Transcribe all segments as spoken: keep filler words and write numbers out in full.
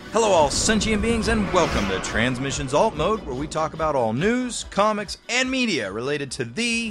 Hello all sentient beings and welcome to Transmissions Alt Mode, where we talk about all news, comics, and media related to the...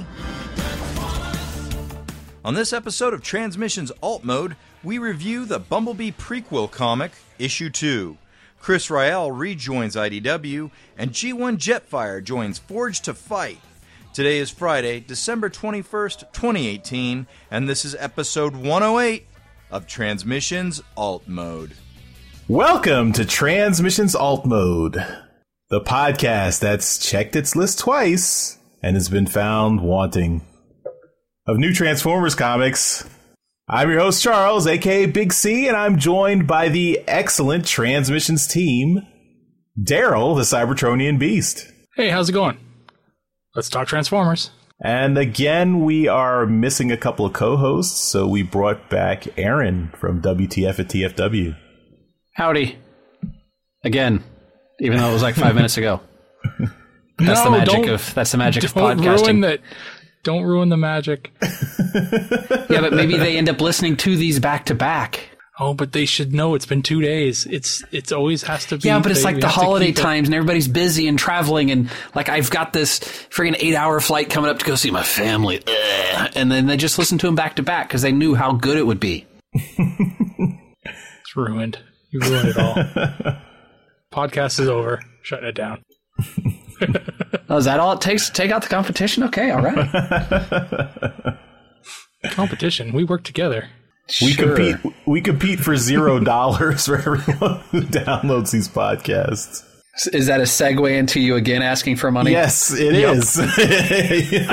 On this episode of Transmissions Alt Mode, we review the Bumblebee prequel comic, Issue two. Chris Ryall rejoins I D W, and G one Jetfire joins Forged to Fight. Today is Friday, December twenty-first, twenty eighteen, and this is episode one oh eight of Transmissions Alt Mode. Welcome to Transmissions Alt Mode, the podcast that's checked its list twice and has been found wanting. Of new Transformers comics, I'm your host Charles, aka Big C, and I'm joined by the excellent Transmissions team, Daryl, the Cybertronian Beast. Hey, how's it going? Let's talk Transformers. And again, we are missing a couple of co-hosts, so we brought back Aaron from W T F at T F W. Howdy. Again, even though it was like five minutes ago. That's no, the magic don't, of that's the magic of don't podcasting. Ruin that, don't ruin the magic. Yeah, but maybe they end up listening to these back to back. Oh, but they should know it's been two days. It's it's always has to be. Yeah, but it's they, like the holiday times and everybody's busy and traveling and like I've got this friggin' eight hour flight coming up to go see my family. Ugh. And then they just listen to them back to back because they knew how good it would be. It's ruined. You ruined it all. Podcast is over. Shutting it down. Oh, is that all it takes to take out the competition? Okay, all right. Competition. We work together. We Sure. compete. We compete for zero dollars for everyone who downloads these podcasts. Is that a segue into you again asking for money? Yes, it Yep. is.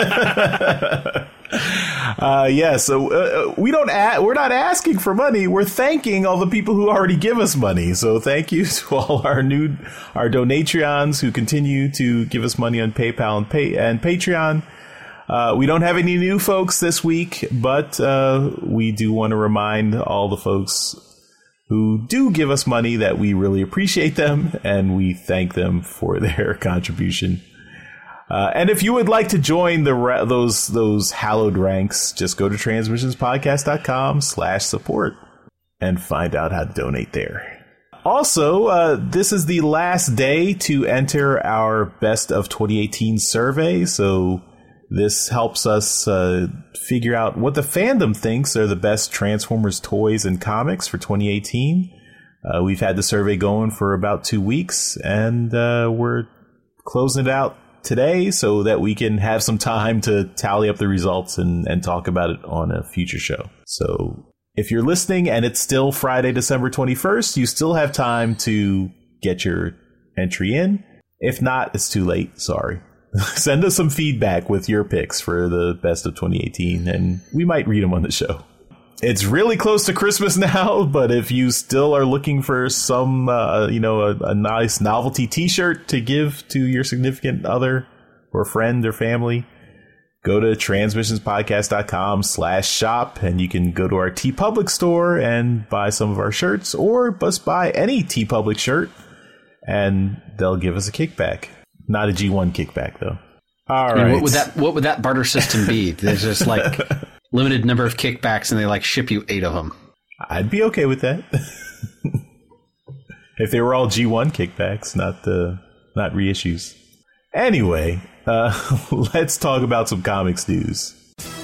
uh, yeah, so uh, we don't. A- we're not asking for money. We're thanking all the people who already give us money. So thank you to all our new, our Donatreons who continue to give us money on PayPal and pay and Patreon. Uh, we don't have any new folks this week, but uh, we do want to remind all the folks who do give us money that we really appreciate them and we thank them for their contribution. Uh, and if you would like to join the ra- those those hallowed ranks, just go to transmissionspodcast.com slash support and find out how to donate there. Also, uh, this is the last day to enter our Best of twenty eighteen survey, so this helps us uh, figure out what the fandom thinks are the best Transformers toys and comics for twenty eighteen. Uh, we've had the survey going for about two weeks, and uh, we're closing it out today so that we can have some time to tally up the results and, and talk about it on a future show. So if you're listening and it's still Friday, December twenty-first, you still have time to get your entry in. If not, it's too late. Sorry. Send us some feedback with your picks for the best of twenty eighteen, and we might read them on the show. It's really close to Christmas now, but if you still are looking for some, uh, you know, a, a nice novelty T-shirt to give to your significant other or friend or family, go to transmissionspodcast.com slash shop, and you can go to our TeePublic store and buy some of our shirts, or just buy any TeePublic shirt, and they'll give us a kickback. Not a G one kickback, though. All And right. what would that what would that barter system be? There's just like limited number of kickbacks, and they like ship you eight of them. I'd be okay with that. If they were all G one kickbacks, not uh, not reissues. Anyway, uh, let's talk about some comics news.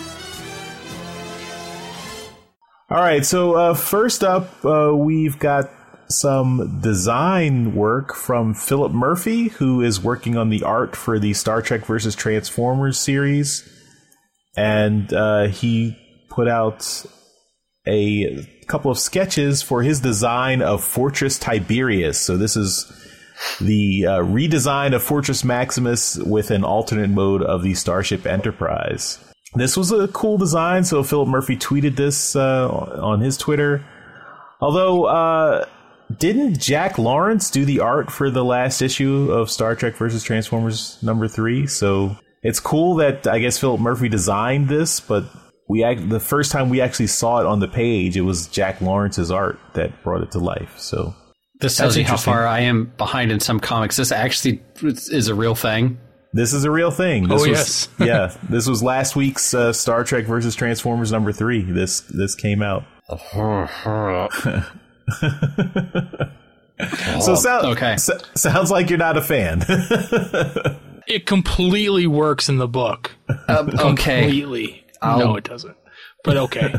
All right, so uh, first up, uh, we've got some design work from Philip Murphy, who is working on the art for the Star Trek versus Transformers series. And uh, he put out a couple of sketches for his design of Fortress Tiberius. So this is the uh, redesign of Fortress Maximus with an alternate mode of the Starship Enterprise. This was a cool design, so Philip Murphy tweeted this uh, on his Twitter. Although... Uh, Didn't Jack Lawrence do the art for the last issue of Star Trek versus Transformers number three? So it's cool that I guess Philip Murphy designed this, but we act, the first time we actually saw it on the page, it was Jack Lawrence's art that brought it to life. So this tells you how far I am behind in some comics. This actually is a real thing. This is a real thing. This oh, was, yes. Yeah, this was last week's uh, Star Trek versus Transformers number three. This this came out. So sound, okay. so, sounds like you're not a fan. It completely works in the book. Um, okay. Completely. I'll- No, it doesn't. But okay.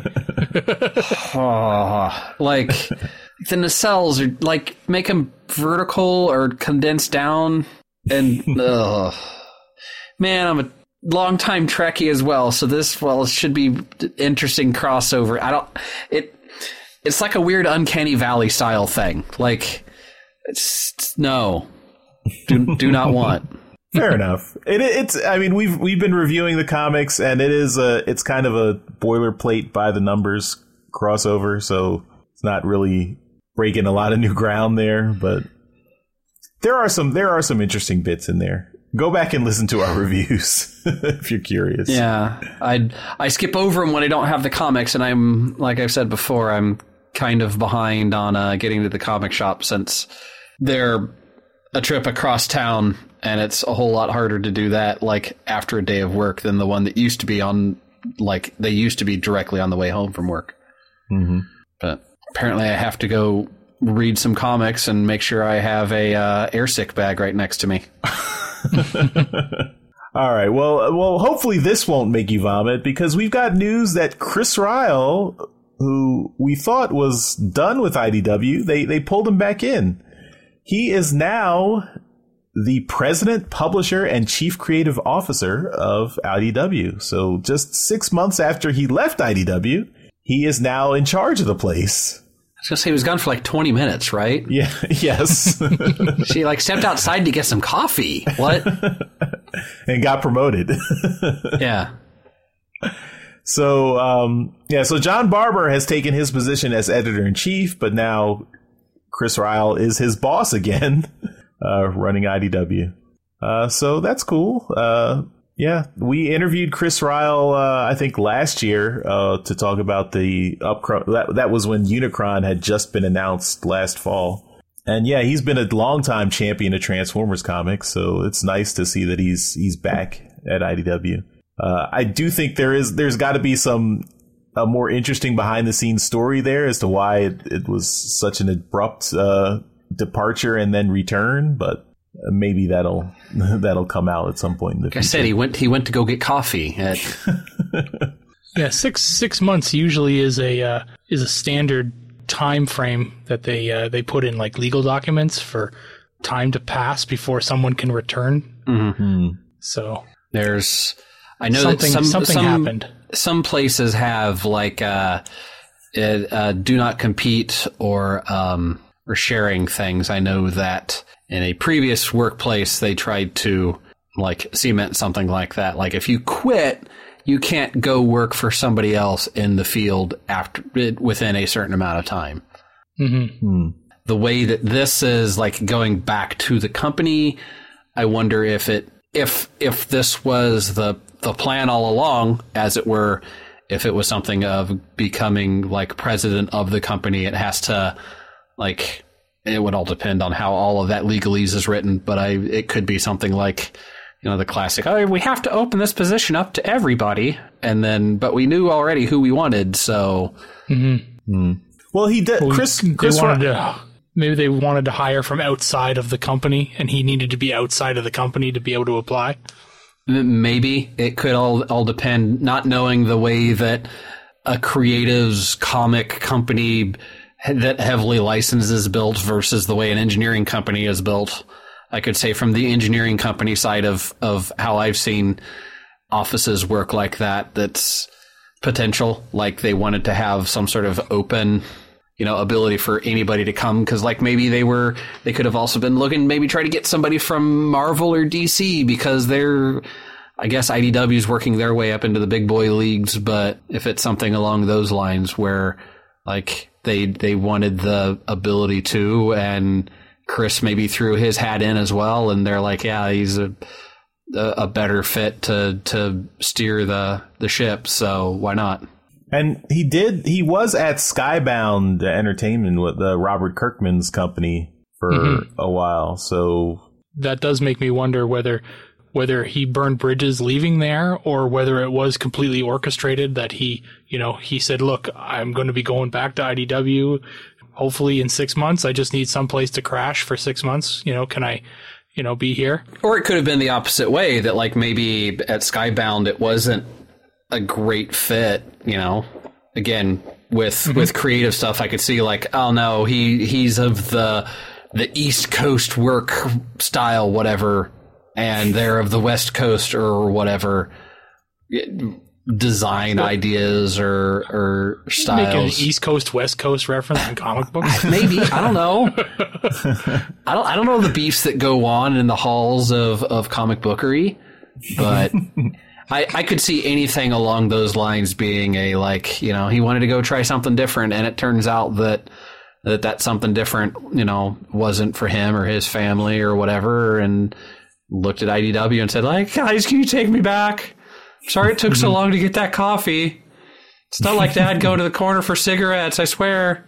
Oh, like the nacelles are like make them vertical or condensed down, and ugh. Man, I'm a longtime Trekkie as well, so this well should be interesting crossover. I don't it. It's like a weird Uncanny Valley style thing. Like, it's no, do do not want. Fair enough. It, it's. I mean, we've we've been reviewing the comics, and it is a. It's kind of a boilerplate by the numbers crossover, so it's not really breaking a lot of new ground there. But there are some there are some interesting bits in there. Go back and listen to our reviews if you're curious. Yeah, I I skip over them when I don't have the comics, and I'm like I've said before, I'm kind of behind on uh, getting to the comic shop since they're a trip across town. And it's a whole lot harder to do that, like, after a day of work than the one that used to be on, like, they used to be directly on the way home from work. Mm-hmm. But apparently I have to go read some comics and make sure I have a uh, airsick bag right next to me. All right. Well, well, hopefully this won't make you vomit, because we've got news that Chris Ryall, who we thought was done with I D W, they, they pulled him back in. He is now the president, publisher, and chief creative officer of I D W. So just six months after he left I D W, he is now in charge of the place. I was going to say he was gone for like twenty minutes, right? Yeah. Yes. She like stepped outside to get some coffee. What? And got promoted. Yeah. So, um, yeah, so John Barber has taken his position as editor-in-chief, but now Chris Ryall is his boss again. Uh, running I D W. Uh, so that's cool. Uh, yeah, we interviewed Chris Ryall, uh, I think last year, uh, to talk about the upcro- that, that was when Unicron had just been announced last fall. And yeah, he's been a longtime champion of Transformers comics, so it's nice to see that he's, he's back at I D W. Uh, I do think there is, there's gotta be some, a more interesting behind the scenes story there as to why it, it was such an abrupt, uh, departure and then return, but maybe that'll that'll come out at some point in the Like future. I said, he went he went to go get coffee. At... Yeah, six six months usually is a uh, is a standard time frame that they uh, they put in like legal documents for time to pass before someone can return. Mm-hmm. So there's, I know something that some something some, happened. Some places have like uh, uh, do not compete or um. or sharing things. I know that in a previous workplace, they tried to like cement something like that. Like if you quit, you can't go work for somebody else in the field after within a certain amount of time. Mm-hmm. Hmm. The way that this is like going back to the company, I wonder if it if if this was the the plan all along, as it were, if it was something of becoming like president of the company, it has to. Like, it would all depend on how all of that legalese is written, but I it could be something like, you know, the classic, oh, we have to open this position up to everybody, and then, but we knew already who we wanted, so. Mm-hmm. Mm. Well, he did. Well, Chris, they Chris wanted to, maybe they wanted to hire from outside of the company, and he needed to be outside of the company to be able to apply. Maybe. It could all, all depend, not knowing the way that a creative's comic company that heavily licensed is built versus the way an engineering company is built. I could say from the engineering company side of, of how I've seen offices work like that, that's potential. Like they wanted to have some sort of open, you know, ability for anybody to come. Cause like maybe they were, they could have also been looking, maybe try to get somebody from Marvel or D C because they're, I guess I D W is working their way up into the big boy leagues. But if it's something along those lines where like, They they wanted the ability to, and Chris maybe threw his hat in as well, and they're like, yeah, he's a a better fit to to steer the the ship, so why not? And he did. He was at Skybound Entertainment with uh, Robert Kirkman's company for mm-hmm. a while. So that does make me wonder whether whether he burned bridges leaving there, or whether it was completely orchestrated that he, you know, he said, look, I'm going to be going back to I D W. hopefully in six months, I just need someplace to crash for six months. You know, can I, you know, be here? Or it could have been the opposite way, that like maybe at Skybound it wasn't a great fit, you know. Again, with mm-hmm. with creative stuff, I could see like, oh no, he he's of the the East Coast work style, whatever, and they're of the West Coast or whatever design what? ideas or or styles. Make an East Coast West Coast reference in comic books? Maybe, I don't know. I don't I don't know the beefs that go on in the halls of of comic bookery, but I, I could see anything along those lines being a, like, you know, he wanted to go try something different, and it turns out that that that something different, you know, wasn't for him or his family or whatever, and looked at I D W and said, like, guys, can you take me back? Sorry it took so long to get that coffee. It's not like Dad going to the corner for cigarettes, I swear.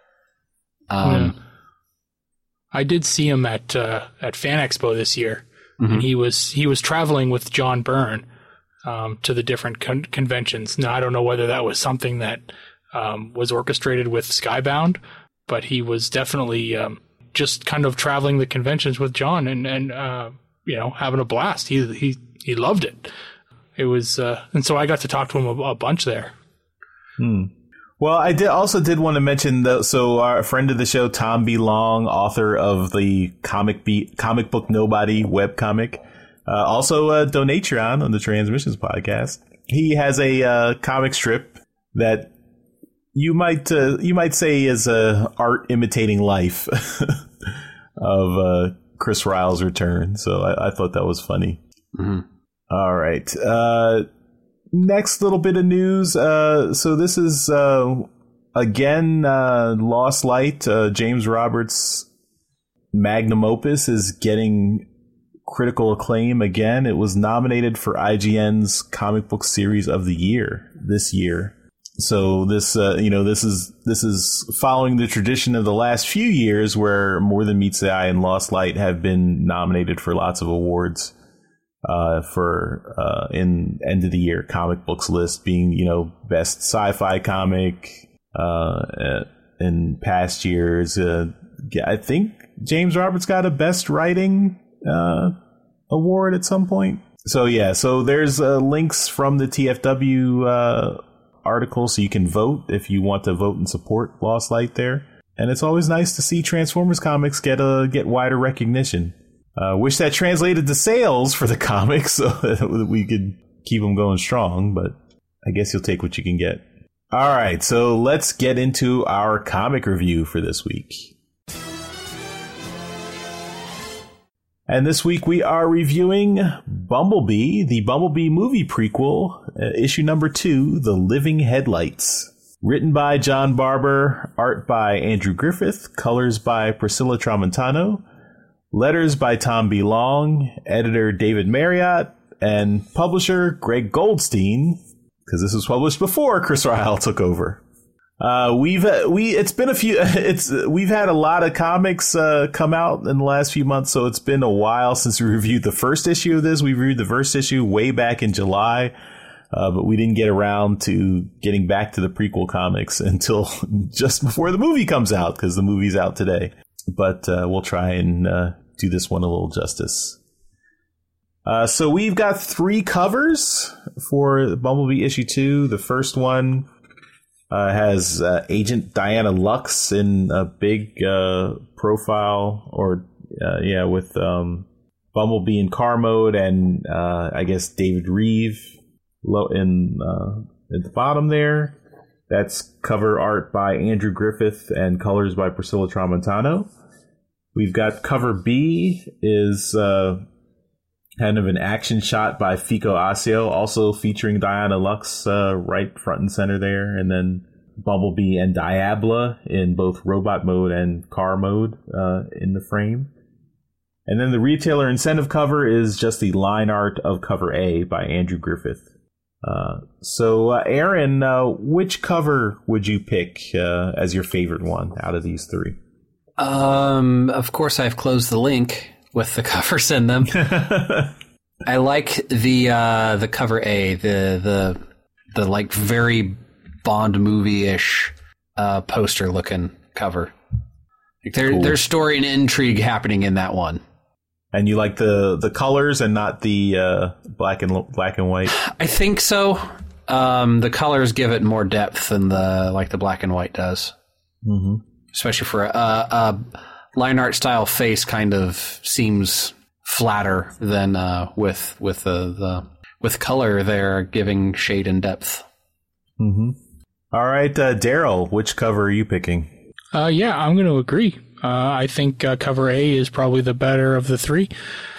Um, yeah. I did see him at uh, at Fan Expo this year, mm-hmm. and he was he was traveling with John Byrne. Um, to the different con- conventions. Now, I don't know whether that was something that um, was orchestrated with Skybound, but he was definitely um, just kind of traveling the conventions with John and, and uh, you know, having a blast. He he he loved it. It was, uh, and so I got to talk to him a, a bunch there. Hmm. Well, I did also did want to mention that. So our friend of the show, Tom B. Long, author of the comic be- comic book Nobody webcomic. Uh, also a Donatron on the Transmissions podcast. He has a uh, comic strip that you might uh, you might say is a art imitating life of uh, Chris Ryall's return. So I, I thought that was funny. Mm-hmm. All right. Uh, next little bit of news. Uh, so this is uh, again uh, Lost Light. Uh, James Roberts' magnum opus is getting critical acclaim again. It was nominated for I G N's Comic Book Series of the Year this year. So this, uh, you know, this is this is following the tradition of the last few years, where More Than Meets the Eye and Lost Light have been nominated for lots of awards uh, for uh, in end of the year comic books list, being, you know, best sci-fi comic uh, in past years. Uh, I think James Roberts got a best writing Uh, award at some point. So yeah, so there's uh, links from the T F W uh, article, so you can vote if you want to vote and support Lost Light there. And it's always nice to see Transformers comics get uh, get wider recognition. Uh, wish that translated to sales for the comics so that we could keep them going strong, but I guess you'll take what you can get. All right, so let's get into our comic review for this week. And this week we are reviewing Bumblebee, the Bumblebee movie prequel, uh, issue number two, The Living Headlights. Written by John Barber, art by Andrew Griffith, colors by Priscilla Tramontano, letters by Tom B. Long, editor David Marriott, and publisher Greg Goldstein, because this was published before Chris Ryall took over. Uh, we've uh, we it's been a few it's we've had a lot of comics uh, come out in the last few months, so it's been a while since we reviewed the first issue of this. We reviewed the first issue way back in July, uh, but we didn't get around to getting back to the prequel comics until just before the movie comes out, because the movie's out today. But uh, we'll try and uh, do this one a little justice. Uh, so we've got three covers for Bumblebee issue two. The first one Uh, has uh, Agent Diana Lux in a big uh, profile, or uh, yeah, with um, Bumblebee in car mode, and uh, I guess David Reeve low in uh, at the bottom there. That's cover art by Andrew Griffith and colors by Priscilla Tramontano. We've got cover B is uh, kind of an action shot by Fico Asio, also featuring Diana Lux uh, right front and center there. And then Bumblebee and Diabla in both robot mode and car mode uh, in the frame. And then the retailer incentive cover is just the line art of cover A by Andrew Griffith. Uh, so, uh, Aaron, uh, which cover would you pick uh, as your favorite one out of these three? Um, of course, I've closed the link with the covers in them. I like the uh, the cover A, the the the like very Bond movie-ish uh, poster looking cover. There, Cool. There's story and intrigue happening in that one. And you like the, the colors and not the uh, black and black and white? I think so. Um, the colors give it more depth than the like the black and white does. Mm-hmm. Especially for a, a line art style face, kind of seems flatter than uh, with with the, the with color there giving shade and depth. Mm-hmm. All right, uh, Daryl, which cover are you picking? Uh, yeah, I'm going to agree. Uh, I think uh, cover A is probably the better of the three.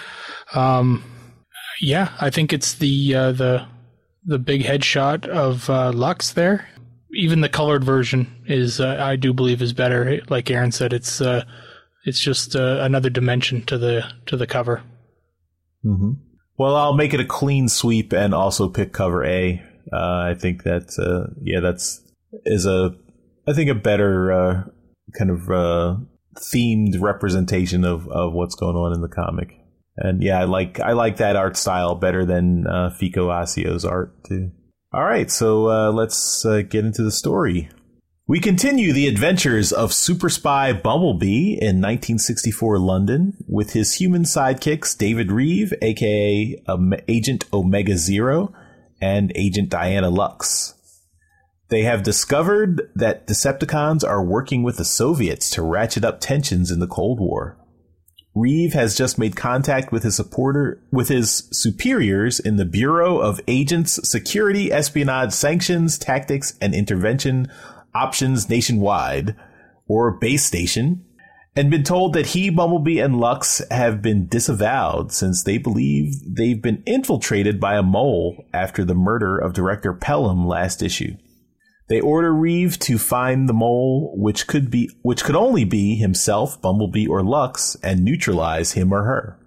Um, yeah, I think it's the uh, the the big headshot of uh, Lux there. Even the colored version is, uh, I do believe, is better. Like Aaron said, it's uh, it's just uh, another dimension to the to the cover. Mm-hmm. Well, I'll make it a clean sweep and also pick cover A. Uh, I think that uh, yeah, that's is a I think a better uh, kind of uh, themed representation of, of what's going on in the comic. And yeah, I like I like that art style better than uh, Fico Asio's art too. All right, so uh, let's uh, get into the story. We continue the adventures of super spy Bumblebee in nineteen sixty-four London with his human sidekicks David Reeve, aka um, Agent Omega Zero, and Agent Diana Lux. They have discovered that Decepticons are working with the Soviets to ratchet up tensions in the Cold War. Reeve has just made contact with his supporter, with his superiors in the Bureau of Agents, Security, Espionage, Sanctions, Tactics, and Intervention Options Nationwide, or Base Station, and been told that he, Bumblebee, and Lux have been disavowed since they believe they've been infiltrated by a mole after the murder of Director Pelham last issue. They order Reeve to find the mole, which could be, which could only be himself, Bumblebee, or Lux, and neutralize him or her.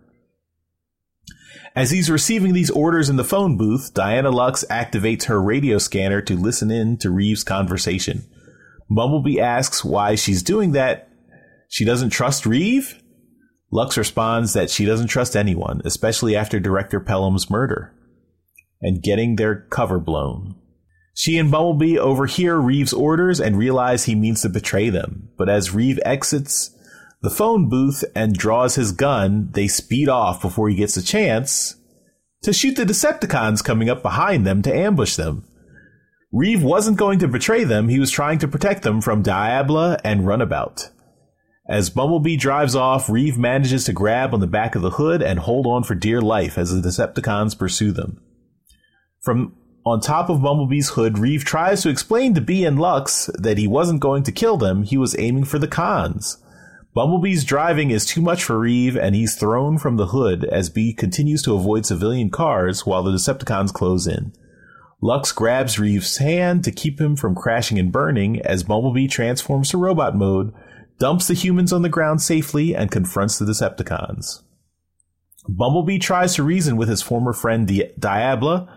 As he's receiving these orders in the phone booth, Diana Lux activates her radio scanner to listen in to Reeve's conversation. Bumblebee asks why she's doing that. She doesn't trust Reeve? Lux responds that she doesn't trust anyone, especially after Director Pelham's murder and getting their cover blown. She and Bumblebee overhear Reeve's orders and realize he means to betray them. But as Reeve exits the phone booth and draws his gun, they speed off before he gets a chance to shoot the Decepticons coming up behind them to ambush them. Reeve wasn't going to betray them. He was trying to protect them from Diabla and Runabout. As Bumblebee drives off, Reeve manages to grab on the back of the hood and hold on for dear life as the Decepticons pursue them. From on top of Bumblebee's hood, Reeve tries to explain to Bee and Lux that he wasn't going to kill them, he was aiming for the cons. Bumblebee's driving is too much for Reeve, and he's thrown from the hood as Bee continues to avoid civilian cars while the Decepticons close in. Lux grabs Reeve's hand to keep him from crashing and burning as Bumblebee transforms to robot mode, dumps the humans on the ground safely, and confronts the Decepticons. Bumblebee tries to reason with his former friend Di- Diabla,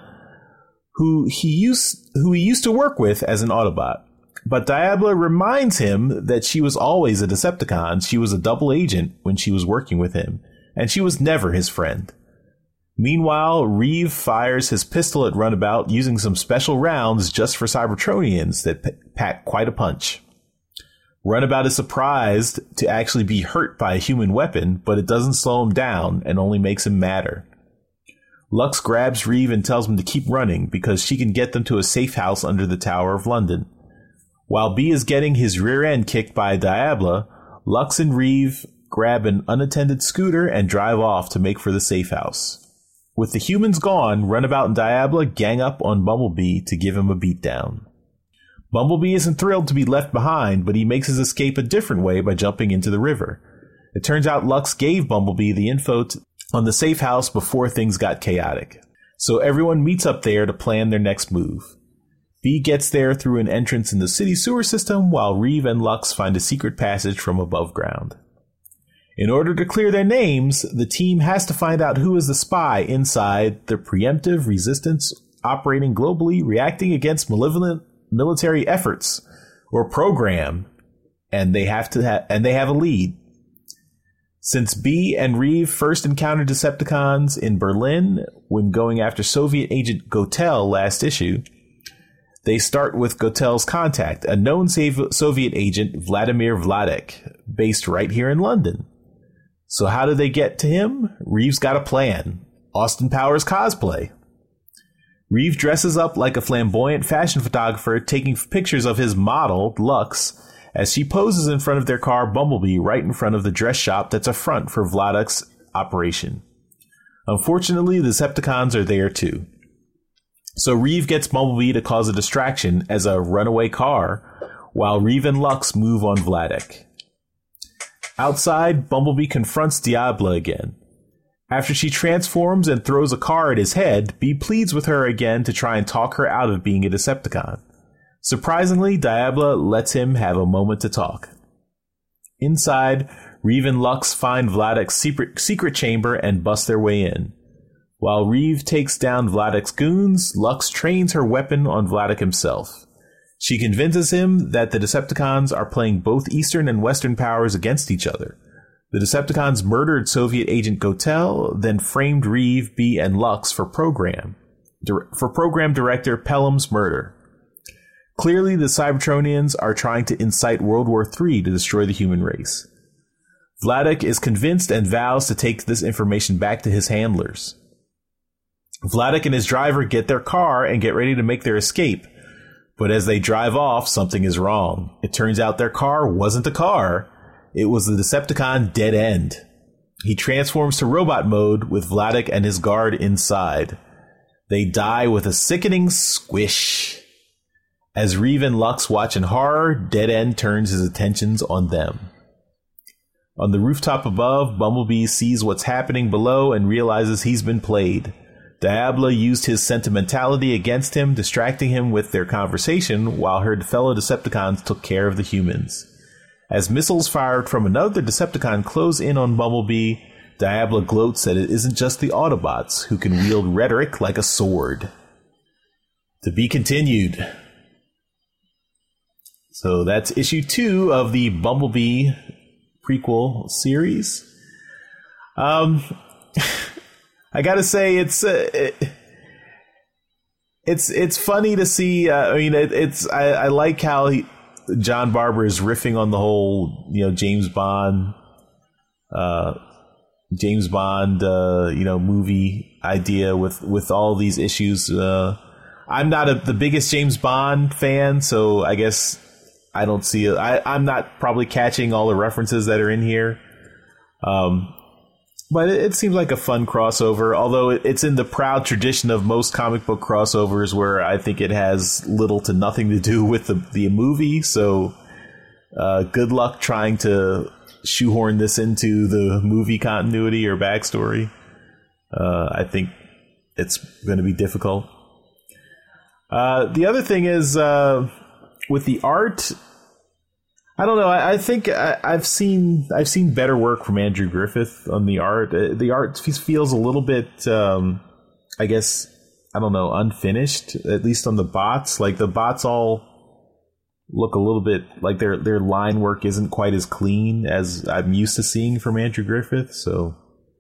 who he used who he used to work with as an Autobot. But Diabla reminds him that she was always a Decepticon. She was a double agent when she was working with him, and she was never his friend. Meanwhile, Reeve fires his pistol at Runabout using some special rounds just for Cybertronians that p- pack quite a punch. Runabout is surprised to actually be hurt by a human weapon, but it doesn't slow him down and only makes him madder. Lux grabs Reeve and tells him to keep running because she can get them to a safe house under the Tower of London. While Bee is getting his rear end kicked by Diabla, Lux and Reeve grab an unattended scooter and drive off to make for the safe house. With the humans gone, Runabout and Diabla gang up on Bumblebee to give him a beatdown. Bumblebee isn't thrilled to be left behind, but he makes his escape a different way by jumping into the river. It turns out Lux gave Bumblebee the info to on the safe house before things got chaotic. So everyone meets up there to plan their next move. Bee gets there through an entrance in the city sewer system, while Reeve and Lux find a secret passage from above ground. In order to clear their names, the team has to find out who is the spy inside the preemptive resistance operating globally, reacting against malevolent military efforts or program, and they have to ha- and they have a lead. Since Bee and Reeve first encountered Decepticons in Berlin when going after Soviet agent Gotel last issue, They start with Gotel's contact, a known Soviet agent, Vladimir Vladek, based right here in London. So how do they get to him? Reeves got a plan. Austin Powers cosplay. Reeves dresses up like a flamboyant fashion photographer, taking pictures of his model, Lux, as she poses in front of their car, Bumblebee, right in front of the dress shop that's a front for Vladek's operation. Unfortunately, the Decepticons are there too. So Reeve gets Bumblebee to cause a distraction as a runaway car, while Reeve and Lux move on Vladek. Outside, Bumblebee confronts Diablo again. After she transforms and throws a car at his head, Bee pleads with her again to try and talk her out of being a Decepticon. Surprisingly, Diablo lets him have a moment to talk. Inside, Reeve and Lux find Vladek's secret, secret chamber and bust their way in. While Reeve takes down Vladek's goons, Lux trains her weapon on Vladek himself. She convinces him that the Decepticons are playing both Eastern and Western powers against each other. The Decepticons murdered Soviet agent Gotel, then framed Reeve, Bee, and Lux for program for program director Pelham's murder. Clearly, the Cybertronians are trying to incite World War Three to destroy the human race. Vladek is convinced and vows to take this information back to his handlers. Vladek and his driver get their car and get ready to make their escape. But as they drive off, something is wrong. It turns out their car wasn't a car. It was the Decepticon Dead End. He transforms to robot mode with Vladek and his guard inside. They die with a sickening squish. As Reeve and Lux watch in horror, Dead End turns his attentions on them. On the rooftop above, Bumblebee sees what's happening below and realizes he's been played. Diablo used his sentimentality against him, distracting him with their conversation while her fellow Decepticons took care of the humans. As missiles fired from another Decepticon close in on Bumblebee, Diablo gloats that it isn't just the Autobots who can wield rhetoric like a sword. To be continued. So that's issue two of the Bumblebee prequel series. Um... I gotta say, it's uh, it, it's it's funny to see. Uh, I mean, it, it's I, I like how he, John Barber is riffing on the whole, you know, James Bond, uh, James Bond, uh, you know, movie idea with with all these issues. Uh, I'm not a, the biggest James Bond fan, so I guess I don't see it. I, I'm not probably catching all the references that are in here. Um. But it, it seems like a fun crossover, although it, it's in the proud tradition of most comic book crossovers where I think it has little to nothing to do with the, the movie. So uh, good luck trying to shoehorn this into the movie continuity or backstory. Uh, I think it's going to be difficult. Uh, the other thing is uh, with the art... I don't know. I, I think I, I've seen I've seen better work from Andrew Griffith on the art. The art feels a little bit, um, I guess, I don't know, unfinished. At least on the bots, like the bots all look a little bit like their their line work isn't quite as clean as I'm used to seeing from Andrew Griffith. So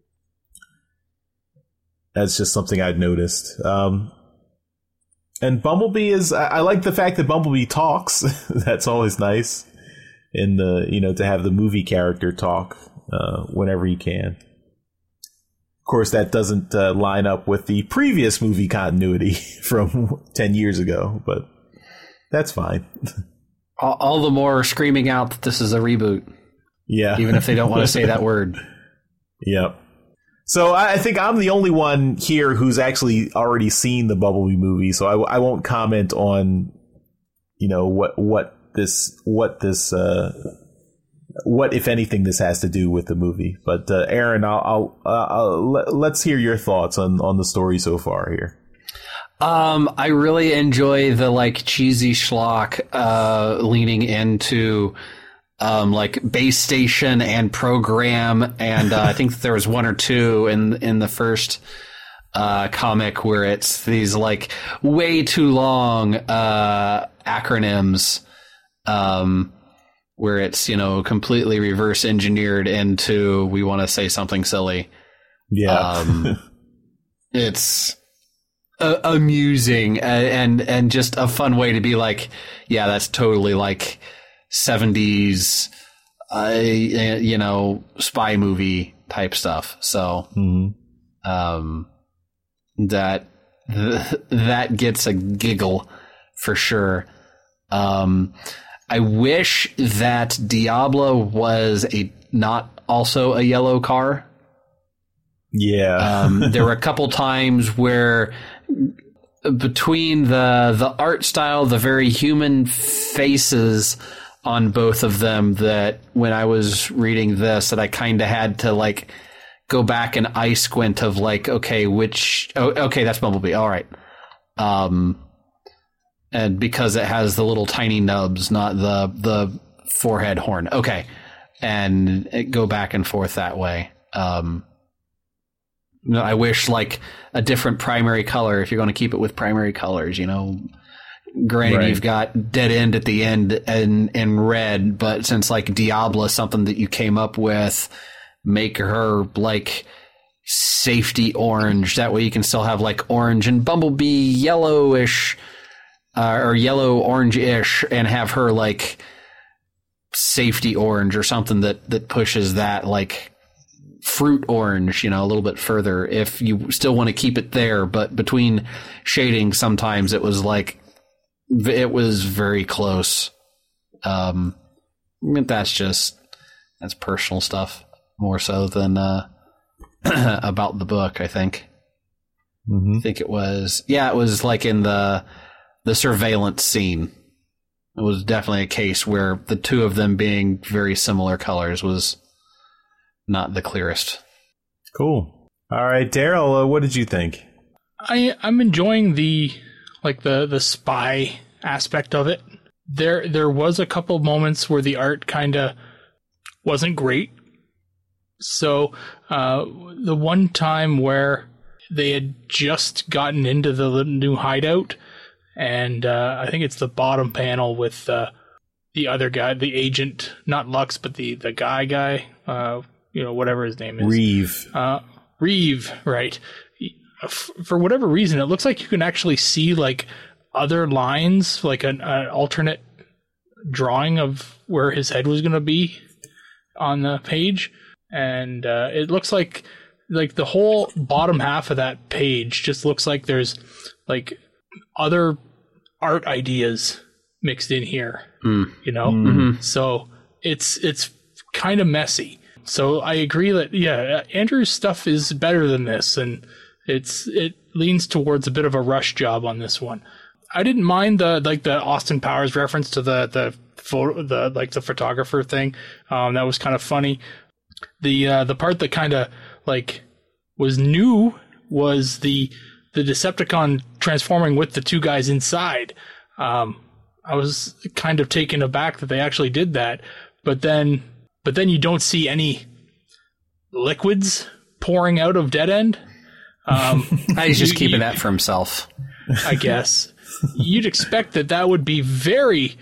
that's just something I've noticed. Um, and Bumblebee is I, I like the fact that Bumblebee talks. That's always nice. In the, you know, to have the movie character talk uh, whenever you can. Of course, that doesn't uh, line up with the previous movie continuity from ten years ago, but that's fine. all, all the more screaming out that this is a reboot. Yeah. Even if they don't want to say that word. Yep. So I think I'm the only one here who's actually already seen the Bumblebee movie, so I, I won't comment on, you know, what what. This what this uh, what if anything this has to do with the movie, but uh, Aaron, I'll, I'll, uh, I'll let, let's hear your thoughts on, on the story so far here. Um, I really enjoy the like cheesy schlock uh, leaning into um, like base station and program, and uh, I think there was one or two in in the first uh, comic where it's these like way too long uh, acronyms. Um, where it's, you know, completely reverse engineered into, we want to say something silly. Yeah. Um, it's, uh, amusing and, and and just a fun way to be like, yeah, that's totally like seventies, uh, you know, spy movie type stuff. So mm-hmm. um, that th- that gets a giggle for sure. Um, I wish that Diablo was a not also a yellow car. Yeah. um, there were a couple times where between the the art style, the very human faces on both of them, that when I was reading this, that I kind of had to like go back and eye squint of like, okay, which, oh, okay, that's Bumblebee. All right. Um, and because it has the little tiny nubs, not the, the forehead horn. Okay. And it go back and forth that way. Um, no, I wish like a different primary color if you're going to keep it with primary colors, you know. Granted, right. You've got Dead End at the end in, in red, but since like Diablo is something that you came up with, make her like safety orange. That way you can still have like orange and Bumblebee yellowish uh, or yellow orange-ish, and have her like safety orange or something that, that pushes that like fruit orange, you know, a little bit further if you still want to keep it there. But between shading, sometimes it was like, it was very close. Um, that's just, that's personal stuff more so than uh, about the book, I think. Mm-hmm. I think it was, yeah, it was like in the the surveillance scene. It was definitely a case where the two of them being very similar colors was not the clearest. Cool. All right, Daryl, uh, what did you think? I I'm enjoying the like the the spy aspect of it. There there was a couple moments where the art kind of wasn't great. So uh, the one time where they had just gotten into the new hideout, and uh, I think it's the bottom panel with uh, the other guy, the agent, not Lux, but the, the guy guy, uh, you know, whatever his name is. Reeve. Uh, Reeve, right. For whatever reason, it looks like you can actually see like other lines, like an, an alternate drawing of where his head was going to be on the page. And uh, it looks like like the whole bottom half of that page just looks like there's like other art ideas mixed in here, mm. you know? Mm-hmm. So it's it's kind of messy. So I agree that, yeah, Andrew's stuff is better than this, and it's it leans towards a bit of a rush job on this one. I didn't mind the like the Austin Powers reference to the the photo, the like the photographer thing. Um, that was kind of funny. The uh, the part that kind of like was new was the the Decepticon transforming with the two guys inside. Um, I was kind of taken aback that they actually did that, but then but then you don't see any liquids pouring out of Dead End. Um, He's just you, keeping you, that for himself, I guess. You'd expect that that would be very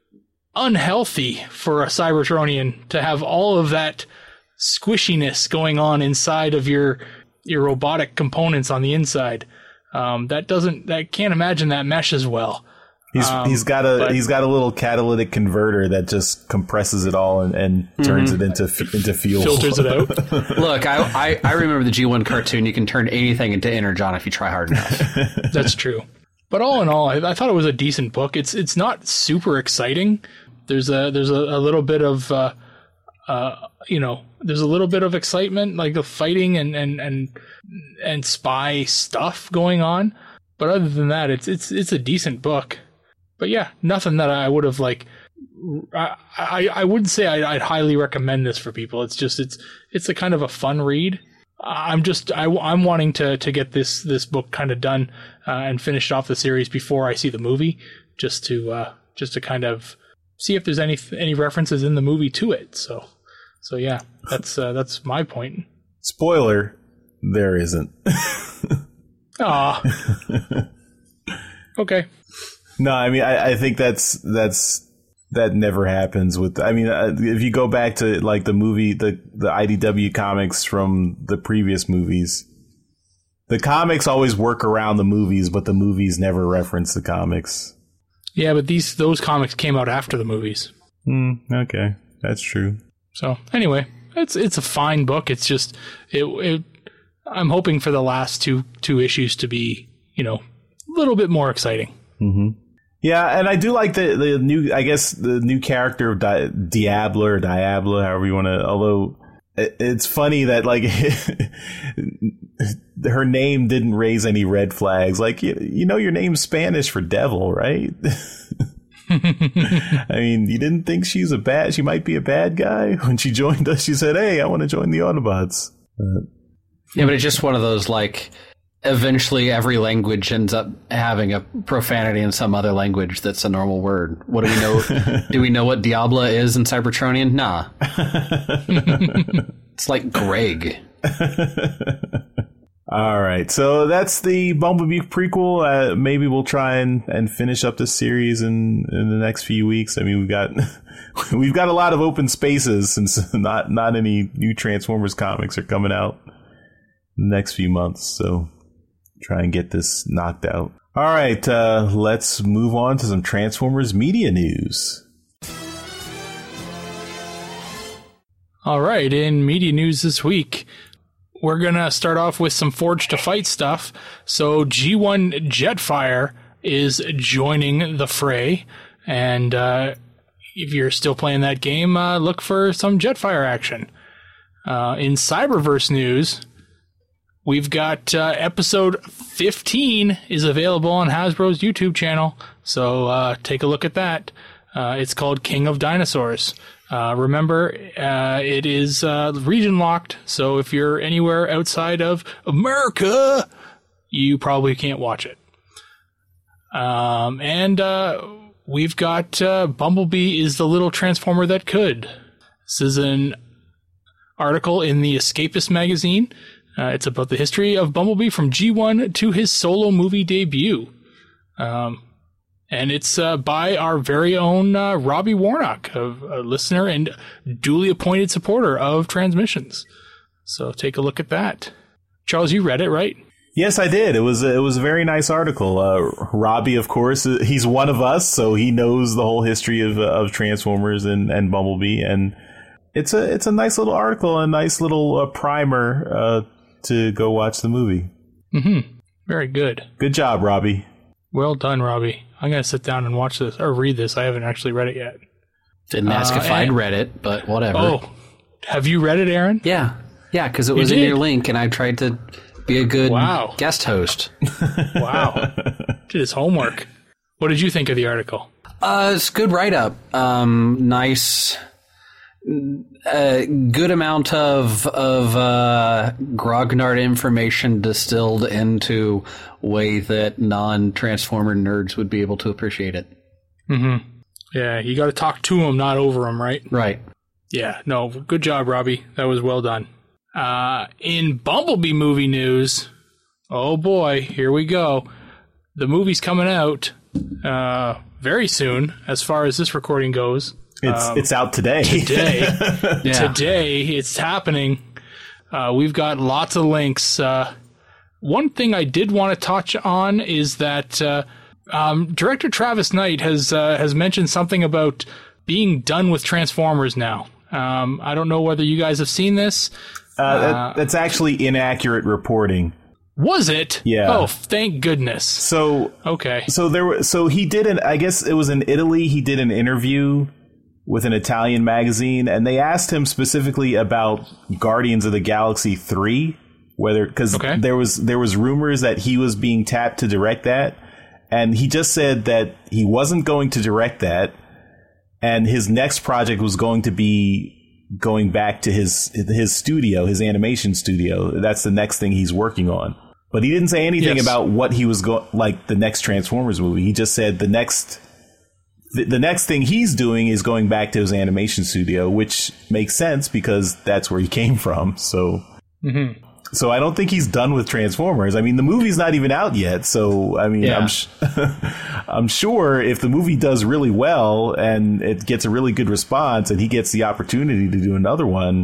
unhealthy for a Cybertronian to have all of that squishiness going on inside of your your robotic components on the inside. Um, that doesn't. I can't imagine that meshes well. He's um, he's got a but, he's got a little catalytic converter that just compresses it all and, and turns mm-hmm. it into into fuel. Filters it out. Look, I, I I remember the G one cartoon. You can turn anything into Energon if you try hard enough. That's true. But all in all, I, I thought it was a decent book. It's it's not super exciting. There's a there's a, a little bit of uh, uh, you know there's a little bit of excitement, like the fighting and and and and spy stuff going on. But other than that, it's it's it's a decent book. But yeah, nothing that I would have like. I I, I wouldn't say I'd, I'd highly recommend this for people. It's just it's it's a kind of a fun read. I'm just I, I'm wanting to, to get this this book kind of done uh, and finished off the series before I see the movie, just to uh, just to kind of see if there's any any references in the movie to it. So so yeah, that's uh, that's my point. Spoiler: there isn't. Ah. Okay. No, I mean I, I think that's that's. That never happens with. I mean, uh, if you go back to like the movie, the the I D W comics from the previous movies, the comics always work around the movies, but the movies never reference the comics. Yeah, but these those comics came out after the movies. Mm, okay, that's true. So anyway, it's it's a fine book. It's just it. it I'm hoping for the last two two issues to be, you know, a little bit more exciting. Mm-hmm. Yeah, and I do like the the new. I guess the new character of Di- Diablo or Diablo, however you want to. Although it, it's funny that like her name didn't raise any red flags. Like you, you know, your name's Spanish for devil, right? I mean, you didn't think she's a bad. She might be a bad guy when she joined us. She said, "Hey, I want to join the Autobots." Uh, yeah, but it's just one of those like. Eventually, every language ends up having a profanity in some other language that's a normal word. What do we know? Do we know what Diablo is in Cybertronian? Nah. It's like Greg. All right. So that's the Bumblebee prequel. Uh, maybe we'll try and, and finish up this series in, in the next few weeks. I mean, we've got we've got a lot of open spaces since not, not any new Transformers comics are coming out in the next few months. So try and get this knocked out. All right, uh, let's move on to some Transformers media news. All right, in media news this week, we're going to start off with some Forge to Fight stuff. So G one Jetfire is joining the fray, and uh, if you're still playing that game, uh, look for some Jetfire action. Uh, in Cyberverse news, we've got uh, episode fifteen is available on Hasbro's YouTube channel, so uh, take a look at that. Uh, it's called King of Dinosaurs. Uh, remember, uh, it is uh, region locked, so if you're anywhere outside of America, you probably can't watch it. Um, and uh, we've got uh, Bumblebee is the little Transformer that could. This is an article in the Escapist magazine. Uh, it's about the history of Bumblebee from G one to his solo movie debut. Um, and it's uh, by our very own uh, Robbie Warnock, a, a listener and duly appointed supporter of Transmissions. So take a look at that. Charles, you read it, right? Yes, I did. It was a, it was a very nice article. Uh, Robbie, of course, he's one of us, so he knows the whole history of of Transformers and, and Bumblebee. And it's a it's a nice little article, a nice little uh, primer uh, to go watch the movie. Mm-hmm. Very good. Good job, Robbie. Well done, Robbie. I'm going to sit down and watch this, or read this. I haven't actually read it yet. Didn't ask uh, if I'd read it, but whatever. Oh, have you read it, Aaron? Yeah. Yeah, because it was you in did? your link, and I tried to be a good wow. guest host. Wow. Did his homework. What did you think of the article? Uh, it's a good write-up. Um, nice... A good amount of of uh, grognard information distilled into a way that non-Transformer nerds would be able to appreciate it. Mm-hmm. Yeah, you got to talk to them, not over them, right? Right. Yeah, no, good job, Robbie. That was well done. Uh, in Bumblebee movie news, oh boy, here we go. The movie's coming out uh, very soon, as far as this recording goes. It's um, it's out today. Today, yeah. today it's happening. Uh, we've got lots of links. Uh, one thing I did want to touch on is that uh, um, director Travis Knight has uh, has mentioned something about being done with Transformers now. Um, I don't know whether you guys have seen this. Uh, uh, that, that's actually inaccurate reporting. Was it? Yeah. Oh, thank goodness. So okay. So there. Were, so he did an. I guess it was in Italy. He did an interview with an Italian magazine, and they asked him specifically about Guardians of the Galaxy three, whether because okay. there was there was rumors that he was being tapped to direct that, and he just said that he wasn't going to direct that, and his next project was going to be going back to his his studio, his animation studio. That's the next thing he's working on. But he didn't say anything yes. about what he was going like the next Transformers movie. He just said the next. The, the next thing he's doing is going back to his animation studio, which makes sense because that's where he came from. So, mm-hmm. so I don't think he's done with Transformers. I mean, the movie's not even out yet. So, I mean, yeah. I'm, sh- I'm sure if the movie does really well and it gets a really good response and he gets the opportunity to do another one,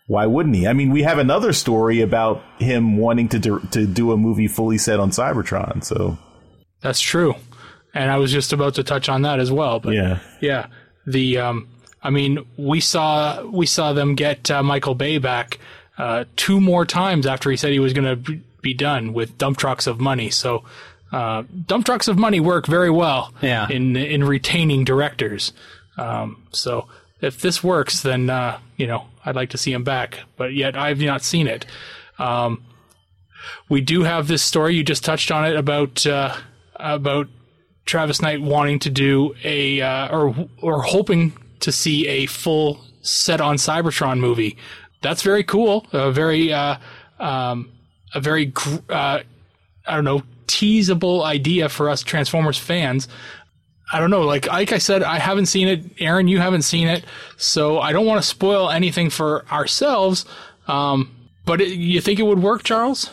why wouldn't he? I mean, we have another story about him wanting to do, to do a movie fully set on Cybertron. So that's true, and I was just about to touch on that as well. But yeah, yeah, the um, I mean, we saw we saw them get uh, Michael Bay back uh, two more times after he said he was going to be done with dump trucks of money. So uh, dump trucks of money work very well yeah. in in retaining directors. Um, so if this works, then uh, you know. I'd like to see him back, but yet I've not seen it. Um, we do have this story, you just touched on it, about uh, about Travis Knight wanting to do a, uh, or or hoping to see a full set on Cybertron movie. That's very cool. A very, uh, um, a very, uh, I don't know, teasable idea for us Transformers fans. I don't know, like like I said, I haven't seen it. Aaron, you haven't seen it, so I don't want to spoil anything for ourselves. Um, but it, you think it would work, Charles?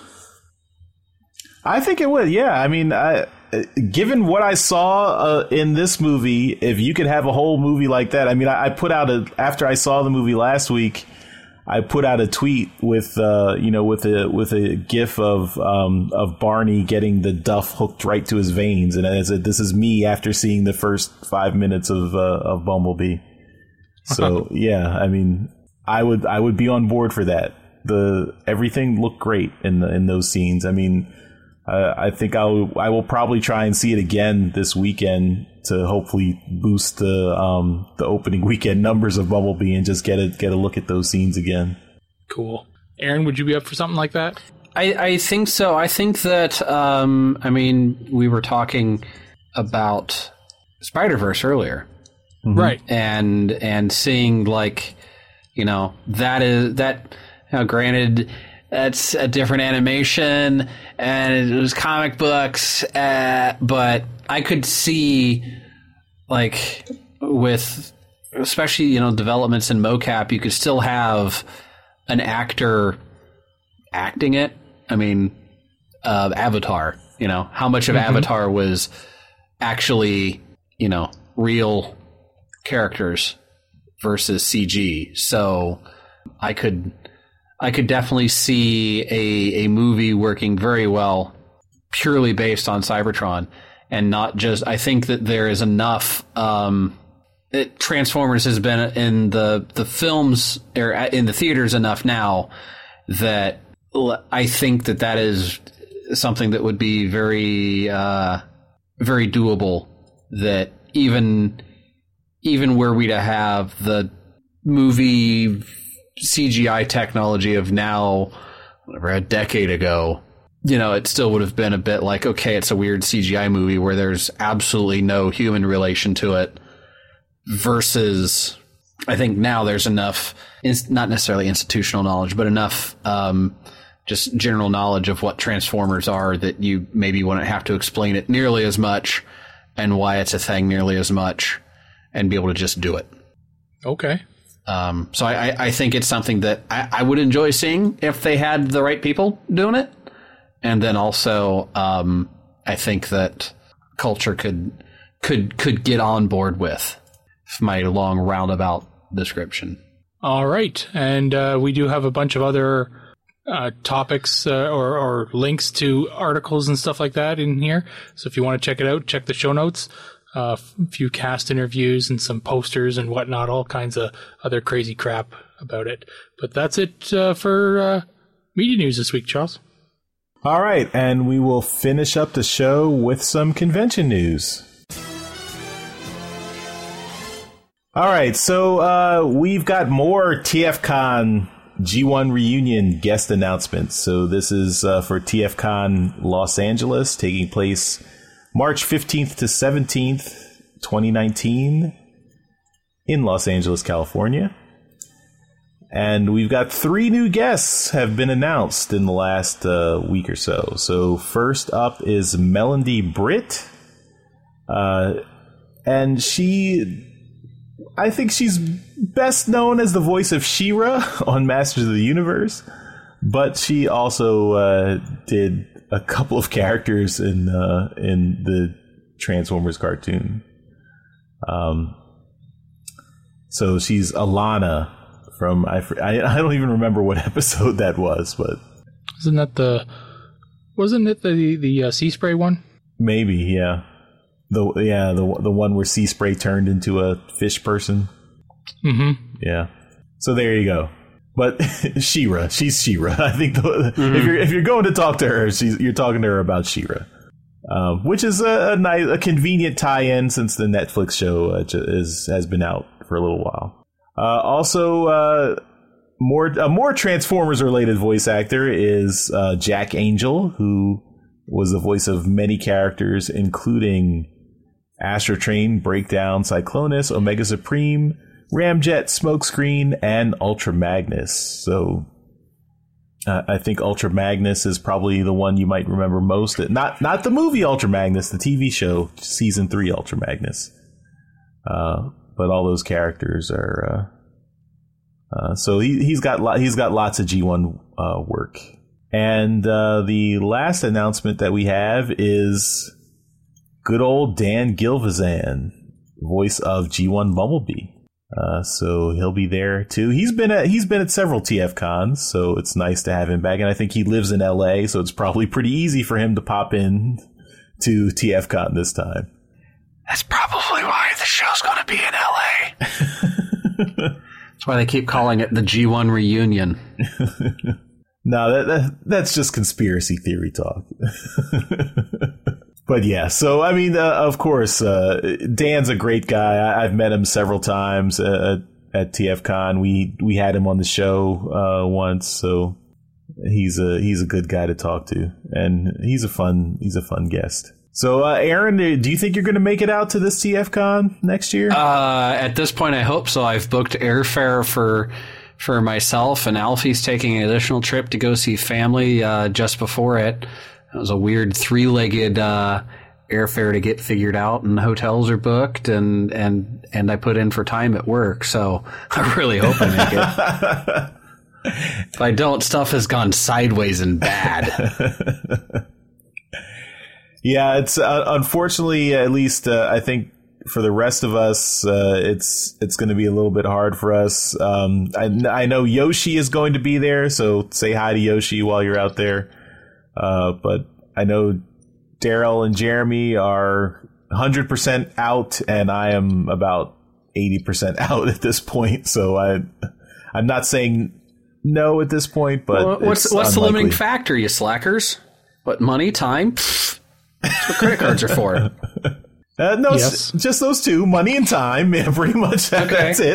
I think it would, yeah. I mean, I, given what I saw uh, in this movie, if you could have a whole movie like that, I mean, I, I put out a, after I saw the movie last week, I put out a tweet with, uh, you know, with a with a gif of um, of Barney getting the duff hooked right to his veins, and I said, "This is me after seeing the first five minutes of uh, of Bumblebee." So yeah, I mean, I would I would be on board for that. The everything looked great in the, in those scenes. I mean, uh, I think I'll I will probably try and see it again this weekend to hopefully boost the um, the opening weekend numbers of Bumblebee and just get a get a look at those scenes again. Cool. Aaron, would you be up for something like that? I, I think so. I think that, um, I mean, we were talking about Spider-Verse earlier. Mm-hmm. Right. And and seeing, like, you know, that is, that, you know, granted, that's a different animation and it was comic books, uh, but I could see, like, with especially, you know, developments in mocap, you could still have an actor acting it. I mean, uh, Avatar, you know, how much of mm-hmm. Avatar was actually, you know, real characters versus C G. So I could, I could definitely see a, a movie working very well purely based on Cybertron. And not just, I think that there is enough, um, it, Transformers has been in the, the films, or in the theaters enough now that I think that that is something that would be very, uh, very doable. That even, even were we to have the movie C G I technology of now, whatever, a decade ago, you know, it still would have been a bit like, okay, it's a weird C G I movie where there's absolutely no human relation to it, versus, I think now there's enough, not necessarily institutional knowledge, but enough um, just general knowledge of what Transformers are that you maybe wouldn't have to explain it nearly as much and why it's a thing nearly as much and be able to just do it. Okay. Um, so I, I think it's something that I, I would enjoy seeing if they had the right people doing it. And then also, um, I think that culture could could could get on board with my long roundabout description. All right, and uh, we do have a bunch of other uh, topics uh, or, or links to articles and stuff like that in here. So if you want to check it out, check the show notes. Uh, a few cast interviews and some posters and whatnot, all kinds of other crazy crap about it. But that's it uh, for uh, media news this week, Charles. All right, and we will finish up the show with some convention news. All right, so uh, we've got more T F Con G one reunion guest announcements. So this is uh, for T F Con Los Angeles, taking place March fifteenth to seventeenth, twenty nineteen, in Los Angeles, California. And we've got three new guests have been announced in the last uh, week or so. So first up is Melody Britt. Uh, and she, I think she's best known as the voice of She-Ra on Masters of the Universe. But she also uh, did a couple of characters in, uh, in the Transformers cartoon. Um, so she's Alana from I, I I don't even remember what episode that was, but isn't that the wasn't it the the uh, Sea Spray one? Maybe, yeah. The yeah the the one where Sea Spray turned into a fish person. Mm-hmm. Yeah. So there you go. But She-Ra, she's She-Ra. I think the, mm-hmm. if you're if you're going to talk to her, she's, you're talking to her about She-Ra, um, which is a, a nice, a convenient tie-in since the Netflix show uh, is has been out for a little while. Uh, also, uh, more a more Transformers-related voice actor is uh, Jack Angel, who was the voice of many characters, including Astro Train, Breakdown, Cyclonus, Omega Supreme, Ramjet, Smokescreen, and Ultra Magnus. So uh, I think Ultra Magnus is probably the one you might remember most. Not not the movie Ultra Magnus, the T V show, season three Ultra Magnus. Uh, but all those characters are. Uh, uh, so he he's got lo- he's got lots of G one uh, work. And uh, the last announcement that we have is good old Dan Gilvezan, voice of G one Bumblebee. Uh, so he'll be there too. He's been at he's been at several T F cons, so it's nice to have him back. And I think he lives in L A, so it's probably pretty easy for him to pop in to T F con this time. That's probably why the show's going to be in L A. That's why they keep calling it the G one reunion. No, that, that that's just conspiracy theory talk. But yeah, so I mean, uh, of course, uh, Dan's a great guy. I, I've met him several times uh, at T F con. We we had him on the show uh, once, so he's a he's a good guy to talk to, and he's a fun he's a fun guest. So, uh, Aaron, do you think you're going to make it out to this T F con next year? Uh, at this point, I hope so. I've booked airfare for for myself, and Alfie's taking an additional trip to go see family uh, just before it. It was a weird three-legged uh, airfare to get figured out, and hotels are booked, and, and, and I put in for time at work, so I really hope I make it. If I don't, stuff has gone sideways and bad. Yeah, it's uh, unfortunately, at least uh, I think for the rest of us, uh, it's it's going to be a little bit hard for us. Um, I, I know Yoshi is going to be there, so say hi to Yoshi while you're out there. Uh, but I know Daryl and Jeremy are one hundred percent out, and I am about eighty percent out at this point. So I, I'm not saying no at this point, but well, what's what's the limiting factor, you slackers? What, money, time? Pfft. That's what credit cards are for. Uh, no, yes. Just those two, money and time. Yeah, pretty much that, okay. That's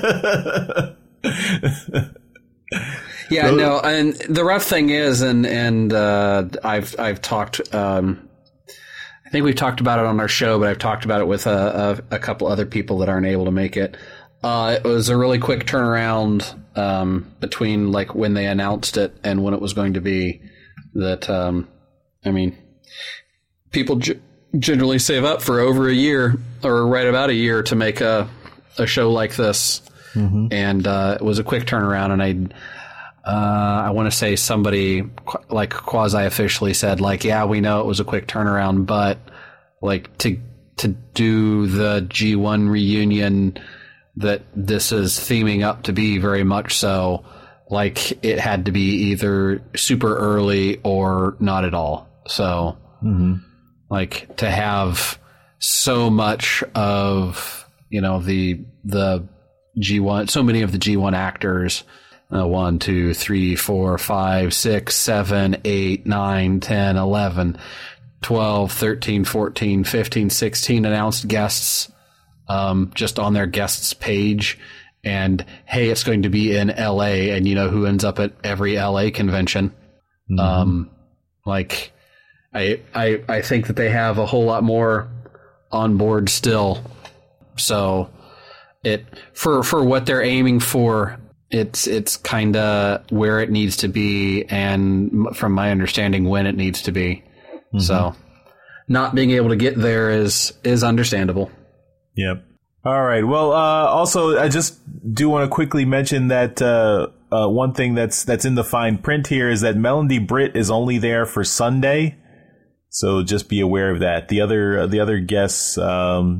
it. Yeah, no, and the rough thing is, and and uh, I've I've talked, um, I think we've talked about it on our show, but I've talked about it with a, a, a couple other people that aren't able to make it. Uh, it was a really quick turnaround um, between like when they announced it and when it was going to be. That um, I mean, people g- generally save up for over a year or right about a year to make a a show like this, mm-hmm. and uh, it was a quick turnaround, and I. Uh, I want to say somebody like quasi-officially said like, yeah, we know it was a quick turnaround, but like to to do the G one reunion that this is theming up to be very much so, like it had to be either super early or not at all. So mm-hmm. like to have so much of, you know, the the G one, so many of the G one actors. Uh, one, two, three, four, five, six, seven, eight, nine, ten, eleven, twelve, thirteen, fourteen, fifteen, sixteen announced guests um, just on their guests page. And, hey, it's going to be in L A, and you know who ends up at every L A convention. Mm-hmm. Um, like, I, I, I think that they have a whole lot more on board still. So it for for what they're aiming for, It's it's kind of where it needs to be, and from my understanding, when it needs to be. Mm-hmm. So, not being able to get there is is understandable. Yep. All right. Well, uh, also, I just do want to quickly mention that uh, uh, one thing that's that's in the fine print here is that Melody Britt is only there for Sunday, so just be aware of that. The other uh, the other guests, um,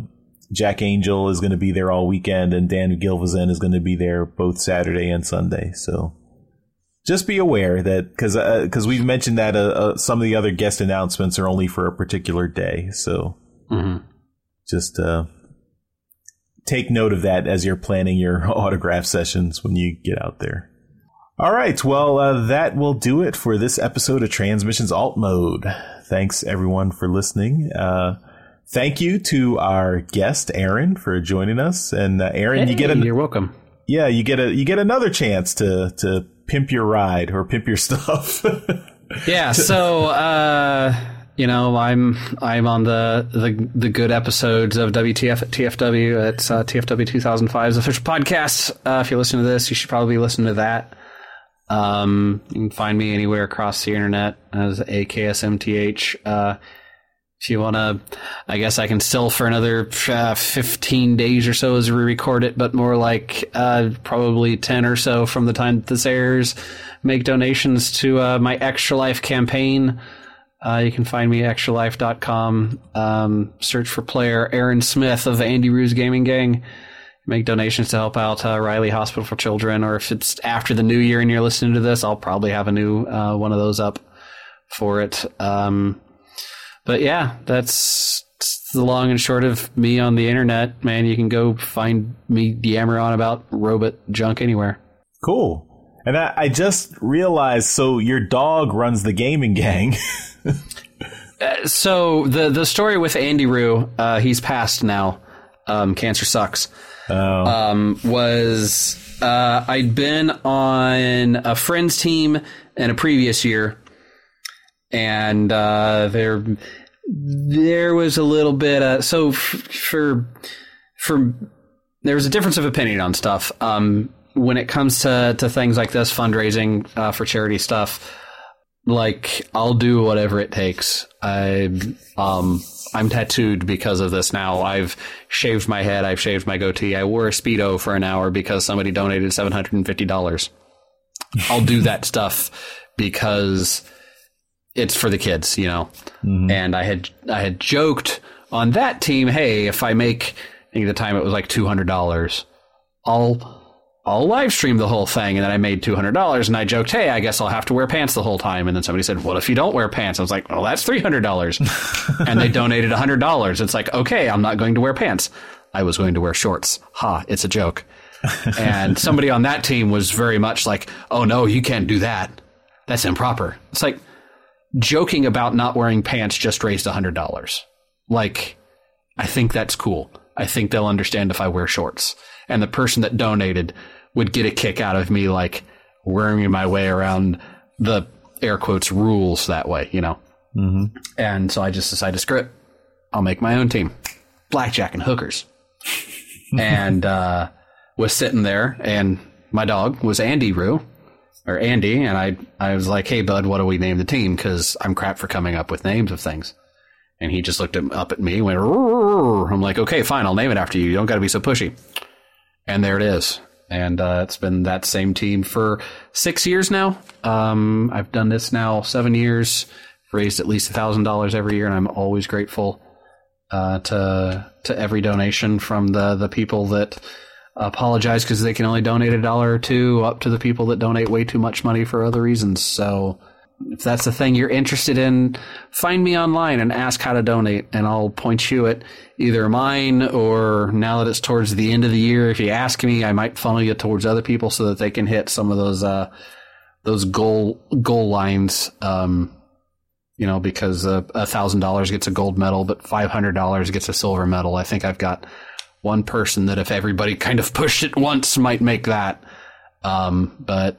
Jack Angel is going to be there all weekend, and Dan Gilvezan is going to be there both Saturday and Sunday. So just be aware that because uh, because we've mentioned that uh, uh, some of the other guest announcements are only for a particular day. So mm-hmm. just uh, take note of that as you're planning your autograph sessions when you get out there. All right. Well, uh, that will do it for this episode of Transmissions Alt Mode. Thanks, everyone, for listening. Uh, thank you to our guest, Aaron, for joining us. And uh, Aaron, hey, you get an, you're welcome. Yeah, you get a you get another chance to to pimp your ride or pimp your stuff. yeah. So, uh, you know, I'm I'm on the the, the good episodes of W T F at T F W. It's uh, T F W two thousand five's official podcast. Uh, if you listen to this, you should probably listen to that. Um, you can find me anywhere across the internet as A K S M T H. Uh, if you want to, I guess I can still for another uh, fifteen days or so as we record it, but more like uh, probably ten or so from the time that this airs, make donations to uh, my Extra Life campaign. Uh, you can find me at extra life dot com. Um, search for player Aaron Smith of Andy Rue's Gaming Gang. Make donations to help out uh, Riley Hospital for Children, or if it's after the new year and you're listening to this, I'll probably have a new uh, one of those up for it. Um, but yeah, that's the long and short of me on the internet, man. You can go find me yammer on about robot junk anywhere. Cool. And I, I just realized, so your dog runs the Gaming Gang. uh, so the the story with Andy Rue, uh, he's passed now. Um, cancer sucks. Oh. Um, was uh, I'd been on a friend's team in a previous year, and uh, there there was a little bit. Uh, so f- for for there was a difference of opinion on stuff. Um, when it comes to, to things like this, fundraising uh, for charity stuff, like I'll do whatever it takes. I um. I'm tattooed because of this now. I've shaved my head. I've shaved my goatee. I wore a Speedo for an hour because somebody donated seven hundred fifty dollars. I'll do that stuff because it's for the kids, you know. Mm-hmm. And I had I had joked on that team, hey, if I make, I think at the time it was like two hundred dollars, I'll I'll live stream the whole thing. And then I made two hundred dollars, and I joked, hey, I guess I'll have to wear pants the whole time. And then somebody said, what if you don't wear pants? I was like, well, that's three hundred dollars. And they donated one hundred dollars. It's like, okay, I'm not going to wear pants. I was going to wear shorts. Ha, it's a joke. And somebody on that team was very much like, oh, no, you can't do that. That's improper. It's like joking about not wearing pants just raised one hundred dollars. Like, I think that's cool. I think they'll understand if I wear shorts. And the person that donated would get a kick out of me, like, worming my way around the air quotes rules that way, you know? Mm-hmm. And so I just decided to screw it. I'll make my own team. Blackjack and hookers. and uh, was sitting there, and my dog was Andy Rue, or Andy, and I, I was like, hey, bud, what do we name the team? Because I'm crap for coming up with names of things. And he just looked up at me and went, Rrr. I'm like, okay, fine, I'll name it after you. You don't got to be so pushy. And there it is. And uh, it's been that same team for six years now. Um, I've done this now seven years, raised at least one thousand dollars every year, and I'm always grateful uh, to to every donation from the, the people that apologize because they can only donate a dollar or two, up to the people that donate way too much money for other reasons. So if that's the thing you're interested in, find me online and ask how to donate, and I'll point you at either mine, or now that it's towards the end of the year, if you ask me, I might funnel you towards other people so that they can hit some of those uh, those goal goal lines. Um, you know, because a uh, thousand dollars gets a gold medal, but five hundred dollars gets a silver medal. I think I've got one person that, if everybody kind of pushed it once, might make that. Um, but.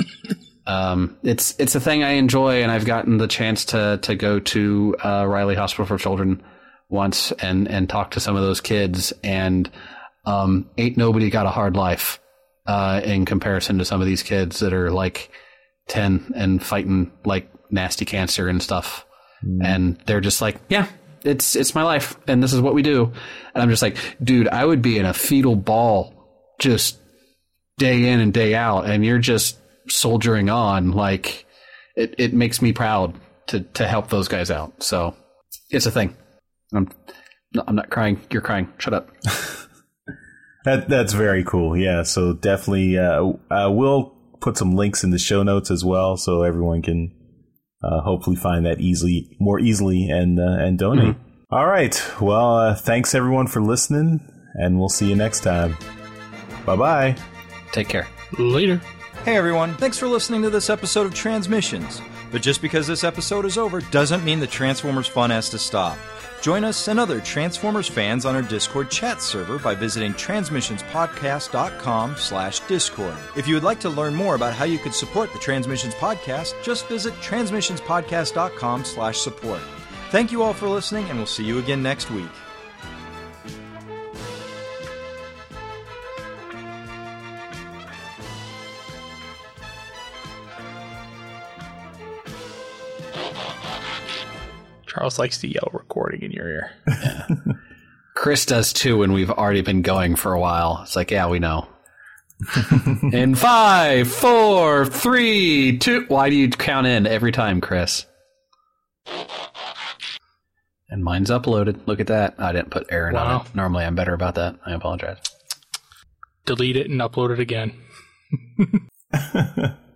Um, it's it's a thing I enjoy, and I've gotten the chance to to go to uh, Riley Hospital for Children once and, and talk to some of those kids, and um, ain't nobody got a hard life uh, in comparison to some of these kids that are like ten and fighting like nasty cancer and stuff, mm. and they're just like, yeah, it's it's my life, and this is what we do, and I'm just like, dude, I would be in a fetal ball just day in and day out, and you're just soldiering on. Like, it, it makes me proud to, to help those guys out. So it's a thing. I'm No, I'm not crying. You're crying. Shut up. that that's very cool. Yeah. So definitely, uh, uh, we'll put some links in the show notes as well, so everyone can uh, hopefully find that easily, more easily, and uh, and donate. Mm-hmm. All right. Well, uh, thanks everyone for listening, and we'll see you next time. Bye bye. Take care. Later. Hey everyone, thanks for listening to this episode of Transmissions. But just because this episode is over doesn't mean the Transformers fun has to stop. Join us and other Transformers fans on our Discord chat server by visiting transmissionspodcast.com slash Discord. If you would like to learn more about how you could support the Transmissions Podcast, just visit transmissionspodcast.com slash support. Thank you all for listening, and we'll see you again next week. Charles likes to yell recording in your ear. Yeah. Chris does too when we've already been going for a while. It's like, yeah, we know. In five, four, three, two. Why do you count in every time, Chris? And mine's uploaded. Look at that. I didn't put Aaron wow. on it. Normally I'm better about that. I apologize. Delete it and upload it again.